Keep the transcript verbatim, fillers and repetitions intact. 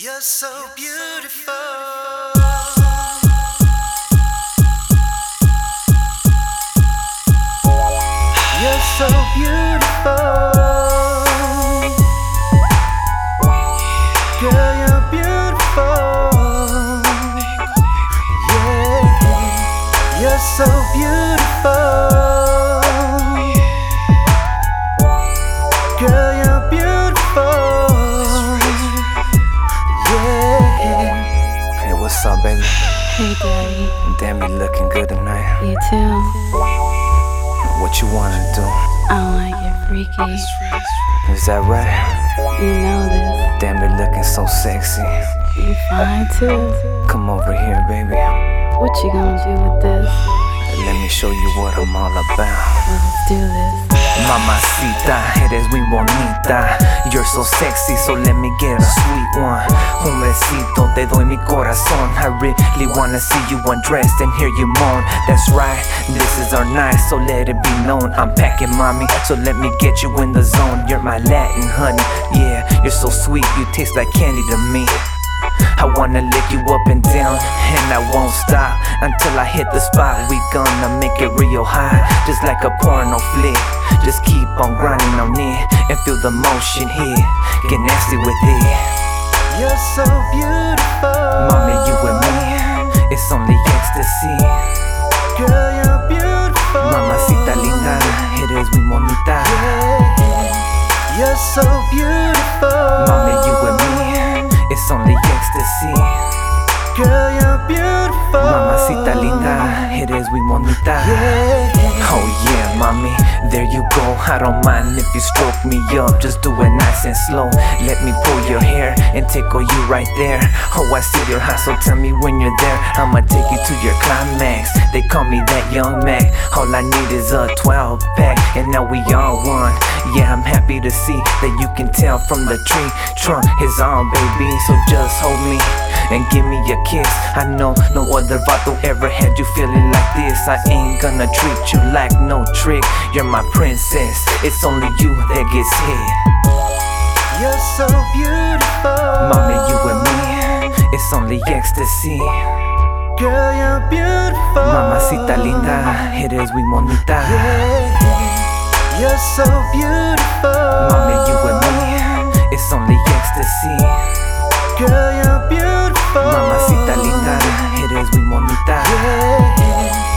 You're so beautiful. You're so beautiful. Girl, you're beautiful. Yeah, you're so beautiful. Girl, you're beautiful. Yeah. Hey, what's up, baby? Hey, daddy. Damn, you looking good tonight. You too. What you wanna do? I wanna get freaky. Is that right? You know this. Damn, you looking so sexy. You fine too. Come over here, baby. What you gonna do with this? Let me show you what I'm all about. Well, let's do this. Mamacita, eres muy bonita. You're so sexy, so let me get a sweet one. Un besito, te doy mi corazón. I really wanna see you undressed and hear you moan. That's right, this is our night, so let it be known. I'm packing, mommy, so let me get you in the zone. You're my Latin honey, yeah, you're so sweet. You taste like candy to me. I wanna lick you up and down, and I won't stop until I hit the spot. We gonna make it real high, just like a porno flick. Just keep on grinding on it and feel the motion here. Get nasty with it. You're so beautiful. Mommy, you and me, it's only ecstasy. Girl, you're beautiful. Mamacita linda, eres muy bonita. Yeah, you're so beautiful. Mommy, you and me, it's only ecstasy. Girl, you're beautiful. Mamacita linda, eres muy bonita. Yeah. Oh yeah, mommy, there you go. I don't mind if you stroke me up, just do it nice and slow. Let me pull your hair and tickle you right there. Oh, I see your eyes, so tell me when you're there. I'ma take you to your climax. They call me that young Mac. All I need is a twelve pack, and now we all one. Yeah, I'm happy to see that you can tell from the tree trunk is on, baby. So just hold me and give me a kiss. I know no other vato ever had you feeling like this. I ain't gonna treat you like no trick. You're my princess, it's only you that gets hit. You're so beautiful. Mommy, you and me, it's only ecstasy. Girl, you're beautiful. Mamacita linda, eres muy bonita. Yeah, you're so beautiful. Mommy, you and me, it's only ecstasy. Girl, you're beautiful. Mamacita linda, eres muy bonita. Yeah.